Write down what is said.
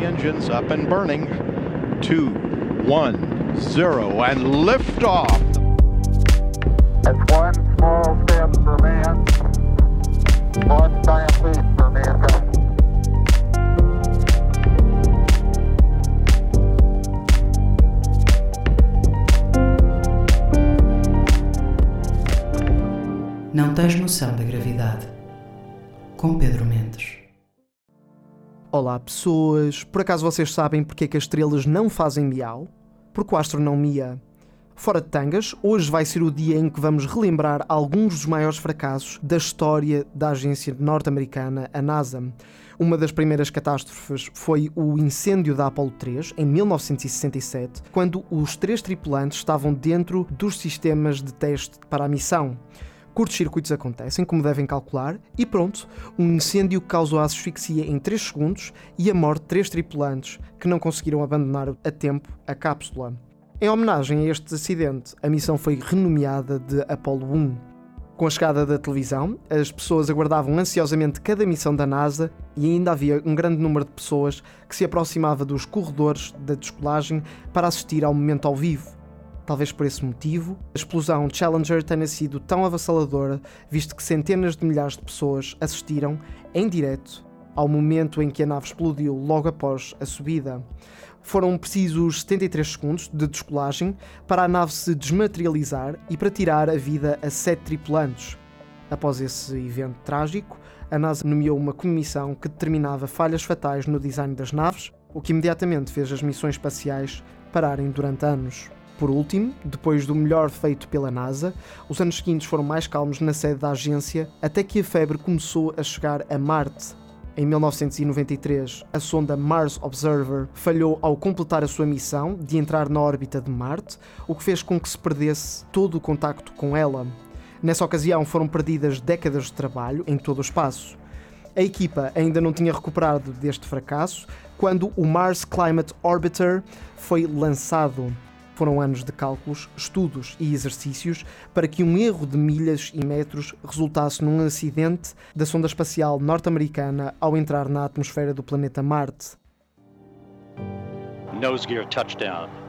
engines up and burning. 2, 1, 0, and liftoff. It's one small step for man, one giant leap for mankind. Não tens noção da gravidade. Com Pedro Mendes. Olá pessoas, por acaso vocês sabem porque é que as estrelas não fazem miau? Porque o astro não mia. Fora de tangas, hoje vai ser o dia em que vamos relembrar alguns dos maiores fracassos da história da agência norte-americana, a NASA. Uma das primeiras catástrofes foi o incêndio da Apollo 3, em 1967, quando os 3 tripulantes estavam dentro dos sistemas de teste para a missão. Curtos-circuitos acontecem, como devem calcular, e pronto, um incêndio causou a asfixia em 3 segundos e a morte de 3 tripulantes que não conseguiram abandonar a tempo a cápsula. Em homenagem a este acidente, a missão foi renomeada de Apollo 1. Com a chegada da televisão, as pessoas aguardavam ansiosamente cada missão da NASA e ainda havia um grande número de pessoas que se aproximava dos corredores da descolagem para assistir ao momento ao vivo. Talvez por esse motivo, a explosão Challenger tenha sido tão avassaladora, visto que centenas de milhares de pessoas assistiram, em direto, ao momento em que a nave explodiu logo após a subida. Foram precisos 73 segundos de descolagem para a nave se desmaterializar e para tirar a vida a 7 tripulantes. Após esse evento trágico, a NASA nomeou uma comissão que determinava falhas fatais no design das naves, o que imediatamente fez as missões espaciais pararem durante anos. Por último, depois do melhor feito pela NASA, os anos seguintes foram mais calmos na sede da agência, até que a febre começou a chegar a Marte. Em 1993, a sonda Mars Observer falhou ao completar a sua missão de entrar na órbita de Marte, o que fez com que se perdesse todo o contacto com ela. Nessa ocasião foram perdidas décadas de trabalho em todo o espaço. A equipa ainda não tinha recuperado deste fracasso quando o Mars Climate Orbiter foi lançado. Foram anos de cálculos, estudos e exercícios para que um erro de milhas e metros resultasse num acidente da sonda espacial norte-americana ao entrar na atmosfera do planeta Marte. Nose gear touchdown.